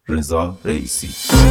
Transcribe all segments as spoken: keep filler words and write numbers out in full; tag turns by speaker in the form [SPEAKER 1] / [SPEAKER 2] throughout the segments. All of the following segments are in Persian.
[SPEAKER 1] رضا رئیسی.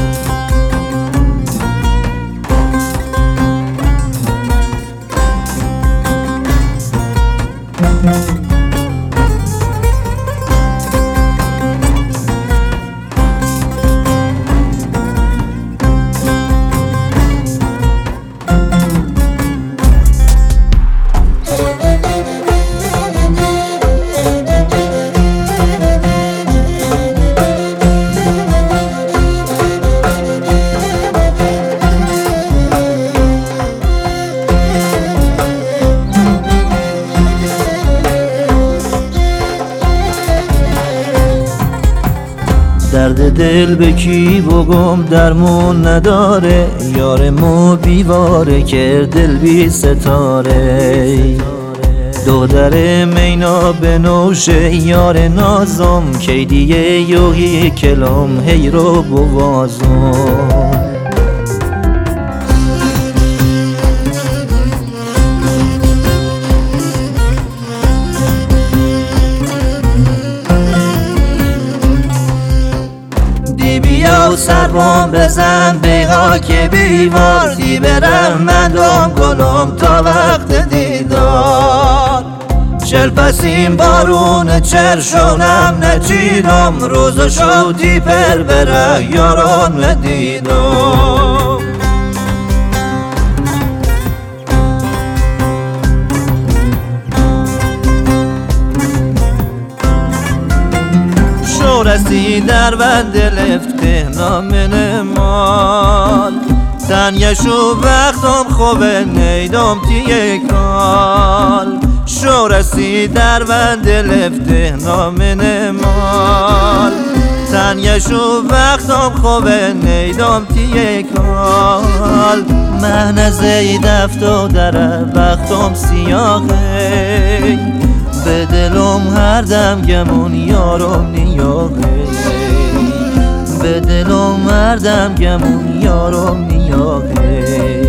[SPEAKER 2] درد دل به کی بگم درمون نداره، یار مو بیواره کرد دل بی ستاره. دختر مینا بنوشه یار نازم، کی دیگه یوهی کلام هی رو بوازم. بیا سربام بزن بیها که بیوار، دی برم من دام گلم تا وقت دیدار. چل پسیم بارون چرشونم نچیدم، روز و شودی پر بره یاران ندیدم. رسی در بند لفته نامن مال، تنیشو وقتم خوبه نیدم تیه کال. شو رسی در بند لفته نامن مال، تنیشو وقتم خوبه نیدم تیه کال. من زید افتو در وقتم سیاهه، به دلم هر دم گمون یارم نیاغه. به دلم هر دم گمون یارم نیاغه.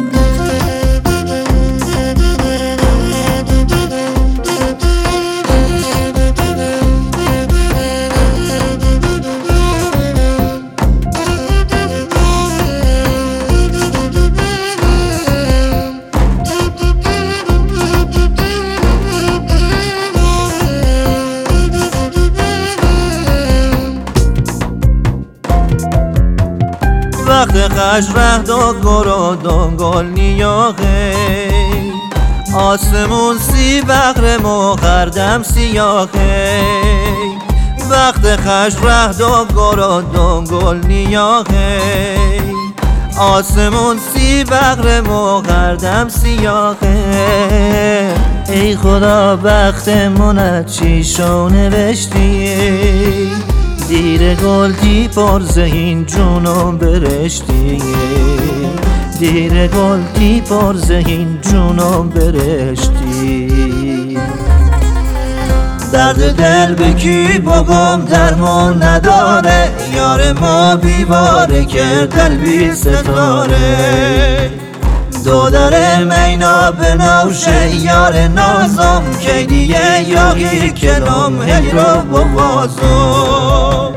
[SPEAKER 2] وقت خش رهد و گرو دنگل نیاغه، آسمون سی بغر مخردم سیاهه. وقت خش رهد و گرو دنگل نیاغه، آسمون سی بغر مخردم سیاهه. ای خدا بختمون چی شو نوشتی، دیر گلتی پر زهین جونم برشتی. دیر گلتی پر زهین جونم برشتی. درد دل به کی بگم درمان نداره، یار ما بیواره کرد دل بی ستاره. دختر مینا بنوشه یار نازم، کی دیگه یاغی کلام هی رو بوازم.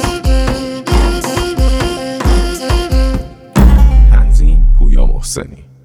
[SPEAKER 1] محسنی.